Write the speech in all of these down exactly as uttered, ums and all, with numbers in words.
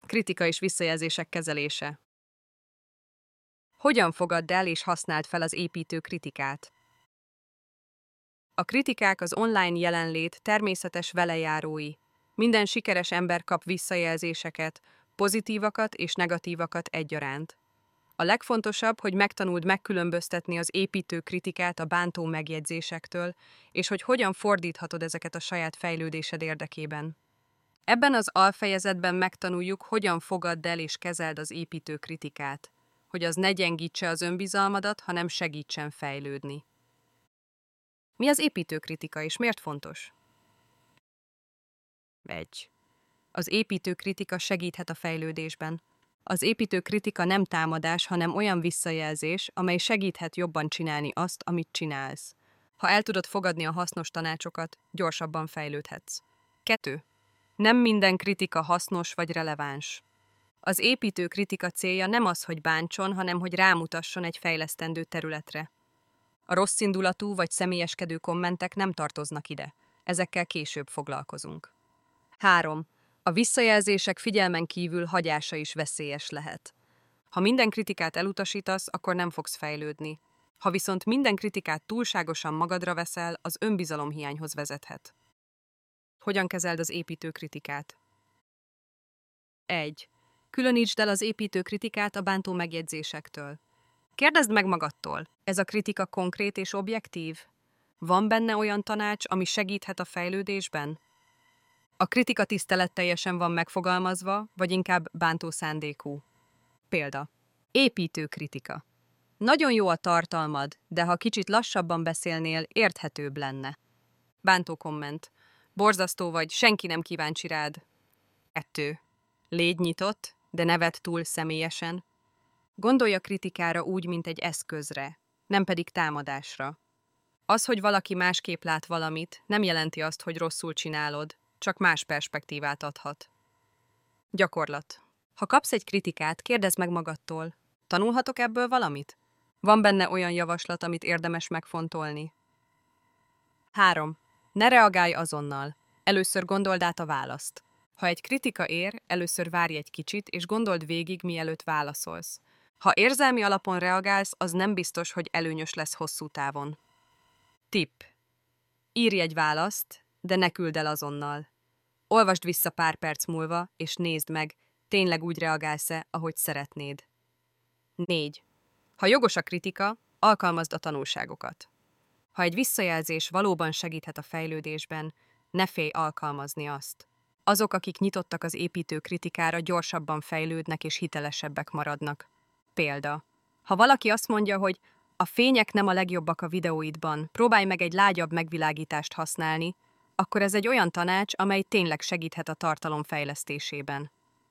Kritika és visszajelzések kezelése. Hogyan fogadd el és használd fel az építő kritikát? A kritikák az online jelenlét természetes velejárói. Minden sikeres ember kap visszajelzéseket, pozitívakat és negatívakat egyaránt. A legfontosabb, hogy megtanuld megkülönböztetni az építő kritikát a bántó megjegyzésektől, és hogy hogyan fordíthatod ezeket a saját fejlődésed érdekében. Ebben az alfejezetben megtanuljuk, hogyan fogadd el és kezeld az építő kritikát, hogy az ne gyengítse az önbizalmadat, hanem segítsen fejlődni. Mi az építő kritika és miért fontos? egy. Az építő kritika segíthet a fejlődésben. Az építő kritika nem támadás, hanem olyan visszajelzés, amely segíthet jobban csinálni azt, amit csinálsz. Ha el tudod fogadni a hasznos tanácsokat, gyorsabban fejlődhetsz. kettő. Nem minden kritika hasznos vagy releváns. Az építő kritika célja nem az, hogy bántson, hanem hogy rámutasson egy fejlesztendő területre. A rosszindulatú vagy személyeskedő kommentek nem tartoznak ide. Ezekkel később foglalkozunk. három. A visszajelzések figyelmen kívül hagyása is veszélyes lehet. Ha minden kritikát elutasítasz, akkor nem fogsz fejlődni. Ha viszont minden kritikát túlságosan magadra veszel, az önbizalomhiányhoz vezethet. Hogyan kezeld az építő kritikát? egy. Különítsd el az építő kritikát a bántó megjegyzésektől. Kérdezd meg magadtól, ez a kritika konkrét és objektív? Van benne olyan tanács, ami segíthet a fejlődésben? A kritika tiszteletteljesen van megfogalmazva, vagy inkább bántó szándékú? Példa. Építő kritika. Nagyon jó a tartalmad, de ha kicsit lassabban beszélnél, érthetőbb lenne. Bántó komment. Borzasztó vagy, senki nem kíváncsi rád. kettő. Légy nyitott, de ne vedd túl személyesen. Gondolj a kritikára úgy, mint egy eszközre, nem pedig támadásra. Az, hogy valaki másképp lát valamit, nem jelenti azt, hogy rosszul csinálod, csak más perspektívát adhat. Gyakorlat. Ha kapsz egy kritikát, kérdezd meg magadtól, tanulhatok ebből valamit? Van benne olyan javaslat, amit érdemes megfontolni? három. Ne reagálj azonnal. Először gondold át a választ. Ha egy kritika ér, először várj egy kicsit, és gondold végig, mielőtt válaszolsz. Ha érzelmi alapon reagálsz, az nem biztos, hogy előnyös lesz hosszú távon. Tipp. Írj egy választ, de ne küld el azonnal. Olvasd vissza pár perc múlva, és nézd meg, tényleg úgy reagálsz-e, ahogy szeretnéd. négy. Ha jogos a kritika, alkalmazd a tanulságokat. Ha egy visszajelzés valóban segíthet a fejlődésben, ne félj alkalmazni azt. Azok, akik nyitottak az építő kritikára, gyorsabban fejlődnek és hitelesebbek maradnak. Példa. Ha valaki azt mondja, hogy a fények nem a legjobbak a videóidban, próbálj meg egy lágyabb megvilágítást használni, akkor ez egy olyan tanács, amely tényleg segíthet a tartalom fejlesztésében.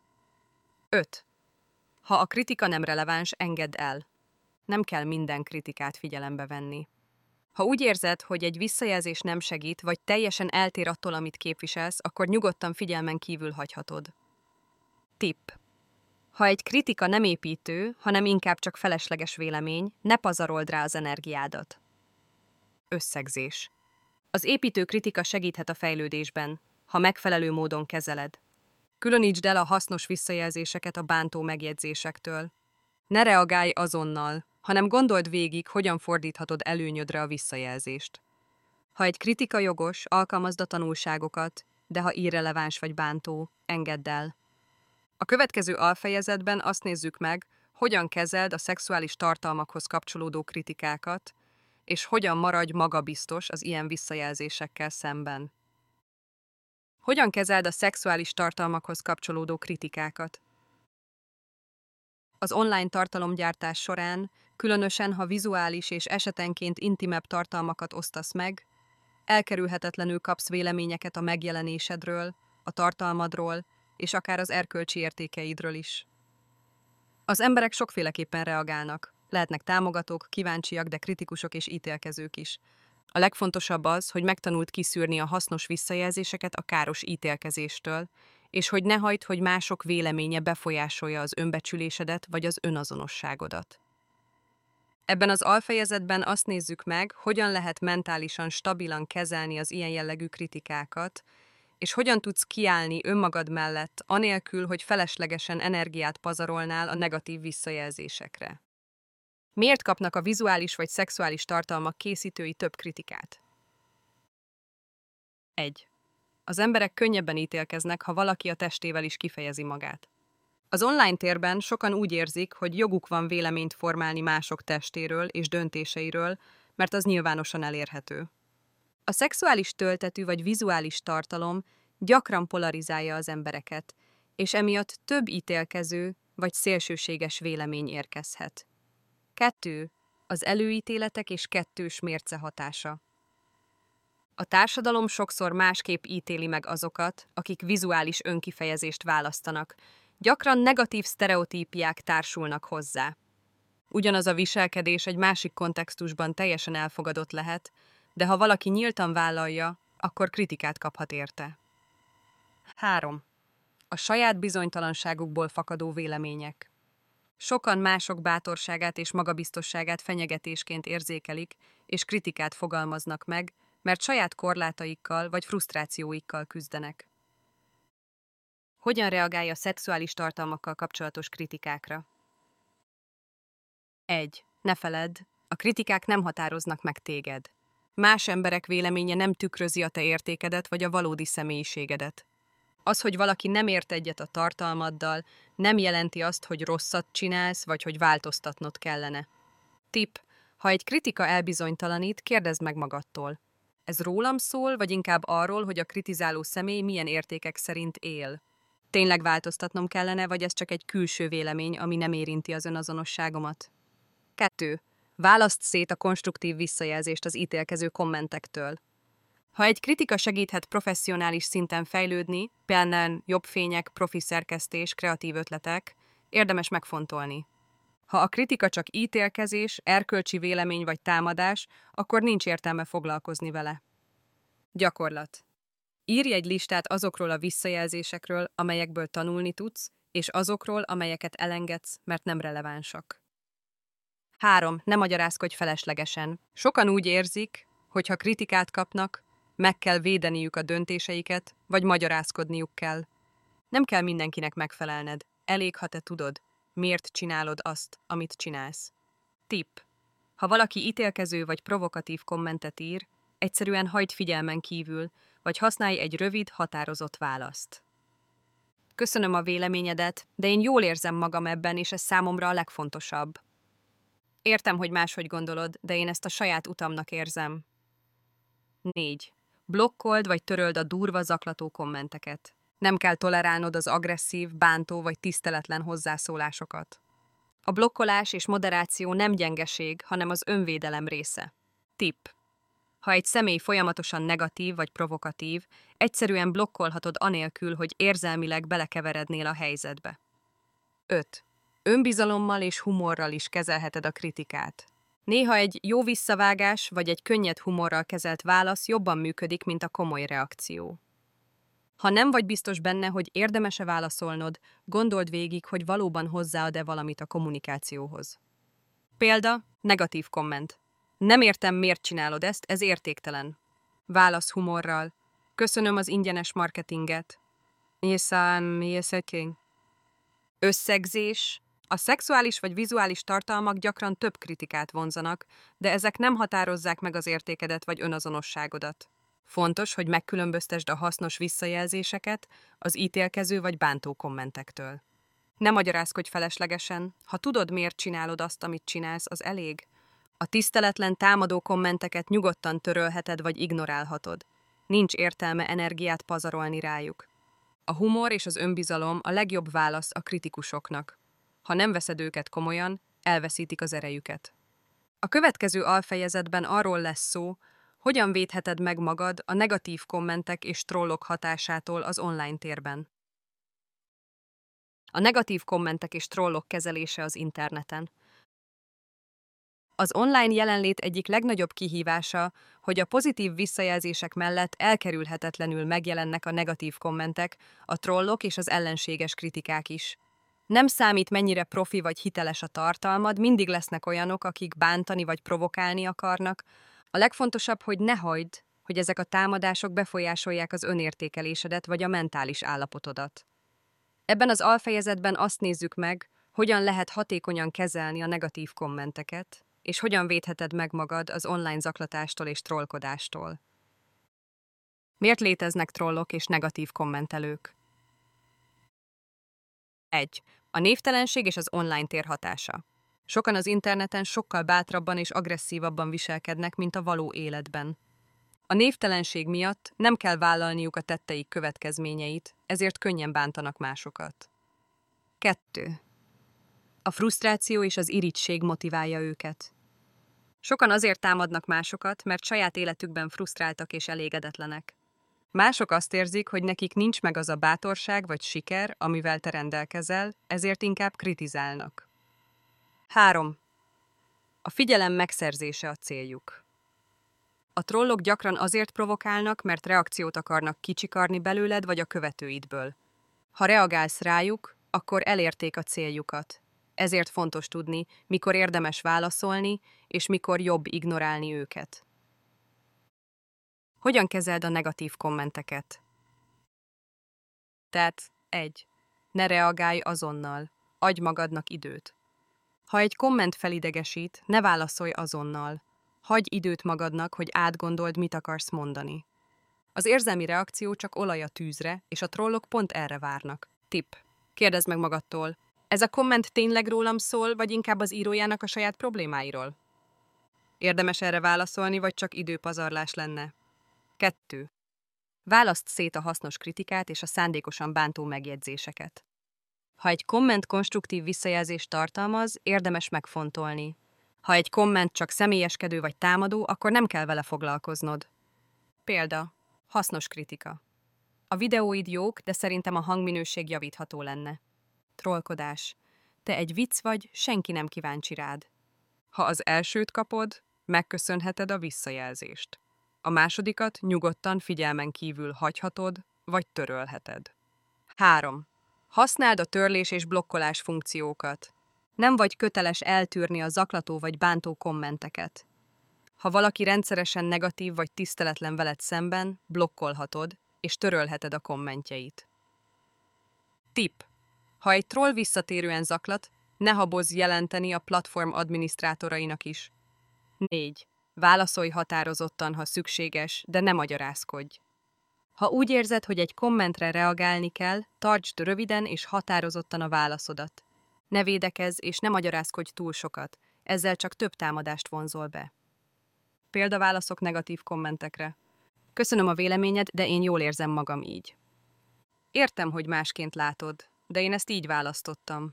öt. Ha a kritika nem releváns, engedd el. Nem kell minden kritikát figyelembe venni. Ha úgy érzed, hogy egy visszajelzés nem segít, vagy teljesen eltér attól, amit képviselsz, akkor nyugodtan figyelmen kívül hagyhatod. Tipp. Ha egy kritika nem építő, hanem inkább csak felesleges vélemény, ne pazarold rá az energiádat. Összegzés. Az építő kritika segíthet a fejlődésben, ha megfelelő módon kezeled. Különítsd el a hasznos visszajelzéseket a bántó megjegyzésektől. Ne reagálj azonnal, hanem gondold végig, hogyan fordíthatod előnyödre a visszajelzést. Ha egy kritika jogos, alkalmazd a tanulságokat, de ha irreleváns vagy bántó, engedd el. A következő alfejezetben azt nézzük meg, hogyan kezeld a szexuális tartalmakhoz kapcsolódó kritikákat, és hogyan maradj magabiztos az ilyen visszajelzésekkel szemben. Hogyan kezeld a szexuális tartalmakhoz kapcsolódó kritikákat? Az online tartalomgyártás során, különösen ha vizuális és esetenként intimebb tartalmakat osztasz meg, elkerülhetetlenül kapsz véleményeket a megjelenésedről, a tartalmadról, és akár az erkölcsi értékeidről is. Az emberek sokféleképpen reagálnak. Lehetnek támogatók, kíváncsiak, de kritikusok és ítélkezők is. A legfontosabb az, hogy megtanuld kiszűrni a hasznos visszajelzéseket a káros ítélkezéstől, és hogy ne hagyd, hogy mások véleménye befolyásolja az önbecsülésedet vagy az önazonosságodat. Ebben az alfejezetben azt nézzük meg, hogyan lehet mentálisan stabilan kezelni az ilyen jellegű kritikákat, és hogyan tudsz kiállni önmagad mellett, anélkül, hogy feleslegesen energiát pazarolnál a negatív visszajelzésekre. Miért kapnak a vizuális vagy szexuális tartalmak készítői több kritikát? egy. Az emberek könnyebben ítélkeznek, ha valaki a testével is kifejezi magát. Az online térben sokan úgy érzik, hogy joguk van véleményt formálni mások testéről és döntéseiről, mert az nyilvánosan elérhető. A szexuális töltetű vagy vizuális tartalom gyakran polarizálja az embereket, és emiatt több ítélkező vagy szélsőséges vélemény érkezhet. kettő. Az előítéletek és kettős mérce hatása. A társadalom sokszor másképp ítéli meg azokat, akik vizuális önkifejezést választanak. Gyakran negatív sztereotípiák társulnak hozzá. Ugyanaz a viselkedés egy másik kontextusban teljesen elfogadott lehet, de ha valaki nyíltan vállalja, akkor kritikát kaphat érte. három. A saját bizonytalanságukból fakadó vélemények. Sokan mások bátorságát és magabiztosságát fenyegetésként érzékelik, és kritikát fogalmaznak meg, mert saját korlátaikkal vagy frusztrációikkal küzdenek. Hogyan reagálja a szexuális tartalmakkal kapcsolatos kritikákra? egy. Ne feledd, a kritikák nem határoznak meg téged. Más emberek véleménye nem tükrözi a te értékedet vagy a valódi személyiségedet. Az, hogy valaki nem ért egyet a tartalmaddal, nem jelenti azt, hogy rosszat csinálsz, vagy hogy változtatnod kellene. Tipp: ha egy kritika elbizonytalanít, kérdezd meg magadtól. Ez rólam szól, vagy inkább arról, hogy a kritizáló személy milyen értékek szerint él? Tényleg változtatnom kellene, vagy ez csak egy külső vélemény, ami nem érinti az önazonosságomat? kettő. Válaszd szét a konstruktív visszajelzést az ítélkező kommentektől. Ha egy kritika segíthet professzionális szinten fejlődni, például jobb fények, profi szerkesztés, kreatív ötletek, érdemes megfontolni. Ha a kritika csak ítélkezés, erkölcsi vélemény vagy támadás, akkor nincs értelme foglalkozni vele. Gyakorlat. Írj egy listát azokról a visszajelzésekről, amelyekből tanulni tudsz, és azokról, amelyeket elengedsz, mert nem relevánsak. három. Ne magyarázkodj feleslegesen. Sokan úgy érzik, hogy ha kritikát kapnak, meg kell védeniük a döntéseiket, vagy magyarázkodniuk kell. Nem kell mindenkinek megfelelned. Elég, ha te tudod, miért csinálod azt, amit csinálsz. Tipp: ha valaki ítélkező vagy provokatív kommentet ír, egyszerűen hagyd figyelmen kívül, vagy használj egy rövid, határozott választ. Köszönöm a véleményedet, de én jól érzem magam ebben, és ez számomra a legfontosabb. Értem, hogy máshogy gondolod, de én ezt a saját utamnak érzem. négy. Blokkold vagy töröld a durva, zaklató kommenteket. Nem kell tolerálnod az agresszív, bántó vagy tiszteletlen hozzászólásokat. A blokkolás és moderáció nem gyengeség, hanem az önvédelem része. Tipp: ha egy személy folyamatosan negatív vagy provokatív, egyszerűen blokkolhatod anélkül, hogy érzelmileg belekeverednél a helyzetbe. öt. Önbizalommal és humorral is kezelheted a kritikát. Néha egy jó visszavágás vagy egy könnyed humorral kezelt válasz jobban működik, mint a komoly reakció. Ha nem vagy biztos benne, hogy érdemes-e válaszolnod, gondold végig, hogy valóban hozzáad-e valamit a kommunikációhoz. Példa: negatív komment. Nem értem, miért csinálod ezt, ez értéktelen. Válasz humorral: köszönöm az ingyenes marketinget. Összegzés. A szexuális vagy vizuális tartalmak gyakran több kritikát vonzanak, de ezek nem határozzák meg az értékedet vagy önazonosságodat. Fontos, hogy megkülönböztesd a hasznos visszajelzéseket az ítélkező vagy bántó kommentektől. Ne magyarázkodj feleslegesen, ha tudod, miért csinálod azt, amit csinálsz, az elég. A tiszteletlen, támadó kommenteket nyugodtan törölheted vagy ignorálhatod. Nincs értelme energiát pazarolni rájuk. A humor és az önbizalom a legjobb válasz a kritikusoknak. Ha nem veszed őket komolyan, elveszítik az erejüket. A következő alfejezetben arról lesz szó, hogyan védheted meg magad a negatív kommentek és trollok hatásától az online térben. A negatív kommentek és trollok kezelése az interneten. Az online jelenlét egyik legnagyobb kihívása, hogy a pozitív visszajelzések mellett elkerülhetetlenül megjelennek a negatív kommentek, a trollok és az ellenséges kritikák is. Nem számít, mennyire profi vagy hiteles a tartalmad, mindig lesznek olyanok, akik bántani vagy provokálni akarnak. A legfontosabb, hogy ne hagyd, hogy ezek a támadások befolyásolják az önértékelésedet vagy a mentális állapotodat. Ebben az alfejezetben azt nézzük meg, hogyan lehet hatékonyan kezelni a negatív kommenteket, és hogyan védheted meg magad az online zaklatástól és trollkodástól. Miért léteznek trollok és negatív kommentelők? egy. A névtelenség és az online tér hatása. Sokan az interneten sokkal bátrabban és agresszívabban viselkednek, mint a való életben. A névtelenség miatt nem kell vállalniuk a tetteik következményeit, ezért könnyen bántanak másokat. kettő. A frusztráció és az irigység motiválja őket. Sokan azért támadnak másokat, mert saját életükben frusztráltak és elégedetlenek. Mások azt érzik, hogy nekik nincs meg az a bátorság vagy siker, amivel te rendelkezel, ezért inkább kritizálnak. három. A figyelem megszerzése a céljuk. A trollok gyakran azért provokálnak, mert reakciót akarnak kicsikarni belőled vagy a követőidből. Ha reagálsz rájuk, akkor elérték a céljukat. Ezért fontos tudni, mikor érdemes válaszolni, és mikor jobb ignorálni őket. Hogyan kezeld a negatív kommenteket? Tehát egy. Ne reagálj azonnal. Adj magadnak időt. Ha egy komment felidegesít, ne válaszolj azonnal. Hagyj időt magadnak, hogy átgondold, mit akarsz mondani. Az érzelmi reakció csak olaj a tűzre, és a trollok pont erre várnak. Tipp. Kérdezd meg magadtól, ez a komment tényleg rólam szól, vagy inkább az írójának a saját problémáiról? Érdemes erre válaszolni, vagy csak időpazarlás lenne? kettő. Válaszd szét a hasznos kritikát és a szándékosan bántó megjegyzéseket. Ha egy komment konstruktív visszajelzést tartalmaz, érdemes megfontolni. Ha egy komment csak személyeskedő vagy támadó, akkor nem kell vele foglalkoznod. Példa. Hasznos kritika. A videóid jók, de szerintem a hangminőség javítható lenne. Trollkodás. Te egy vicc vagy, senki nem kíváncsi rád. Ha az elsőt kapod, megköszönheted a visszajelzést. A másodikat nyugodtan figyelmen kívül hagyhatod, vagy törölheted. három. Használd a törlés és blokkolás funkciókat. Nem vagy köteles eltűrni a zaklató vagy bántó kommenteket. Ha valaki rendszeresen negatív vagy tiszteletlen veled szemben, blokkolhatod, és törölheted a kommentjeit. Tipp. Ha egy troll visszatérően zaklat, ne habozz jelenteni a platform adminisztrátorainak is. négy. Válaszolj határozottan, ha szükséges, de ne magyarázkodj. Ha úgy érzed, hogy egy kommentre reagálni kell, tartsd röviden és határozottan a válaszodat. Ne védekezz és ne magyarázkodj túl sokat, ezzel csak több támadást vonzol be. Példaválaszok negatív kommentekre. Köszönöm a véleményed, de én jól érzem magam így. Értem, hogy másként látod, de én ezt így választottam.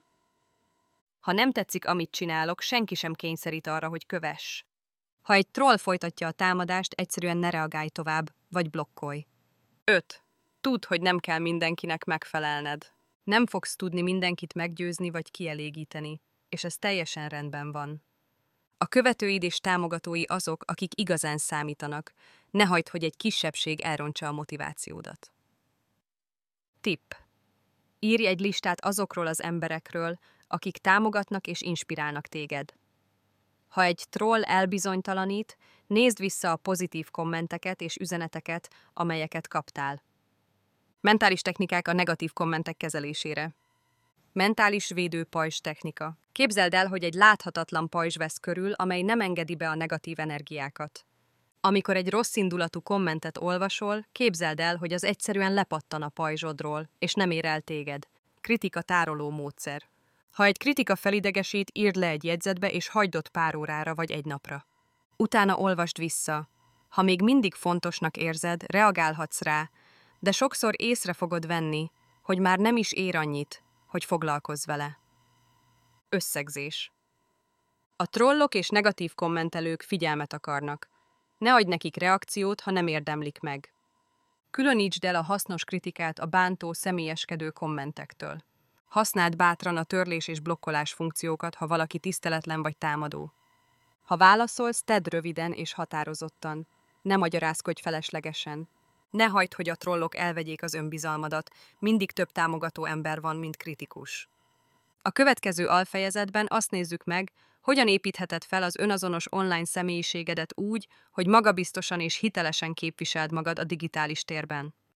Ha nem tetszik, amit csinálok, senki sem kényszerít arra, hogy kövess. Ha egy troll folytatja a támadást, egyszerűen ne reagálj tovább, vagy blokkolj. öt. Tudd, hogy nem kell mindenkinek megfelelned. Nem fogsz tudni mindenkit meggyőzni vagy kielégíteni, és ez teljesen rendben van. A követőid és támogatói azok, akik igazán számítanak. Ne hagyd, hogy egy kisebbség elrontsa a motivációdat. Tipp. Írj egy listát azokról az emberekről, akik támogatnak és inspirálnak téged. Ha egy troll elbizonytalanít, nézd vissza a pozitív kommenteket és üzeneteket, amelyeket kaptál. Mentális technikák a negatív kommentek kezelésére. Mentális védő pajzs technika. Képzeld el, hogy egy láthatatlan pajzs vesz körül, amely nem engedi be a negatív energiákat. Amikor egy rosszindulatú kommentet olvasol, képzeld el, hogy az egyszerűen lepattan a pajzsodról, és nem ér el téged. Kritika tároló módszer. Ha egy kritika felidegesít, írd le egy jegyzetbe, és hagyd ott pár órára vagy egy napra. Utána olvasd vissza. Ha még mindig fontosnak érzed, reagálhatsz rá, de sokszor észre fogod venni, hogy már nem is ér annyit, hogy foglalkozz vele. Összegzés. A trollok és negatív kommentelők figyelmet akarnak. Ne adj nekik reakciót, ha nem érdemlik meg. Különítsd el a hasznos kritikát a bántó, személyeskedő kommentektől. Használd bátran a törlés és blokkolás funkciókat, ha valaki tiszteletlen vagy támadó. Ha válaszolsz, tedd röviden és határozottan. Ne magyarázkodj feleslegesen. Ne hagyd, hogy a trollok elvegyék az önbizalmadat, mindig több támogató ember van, mint kritikus. A következő alfejezetben azt nézzük meg, Hogyan építheted fel az önazonos online személyiségedet úgy, hogy magabiztosan és hitelesen képviseld magad a digitális térben?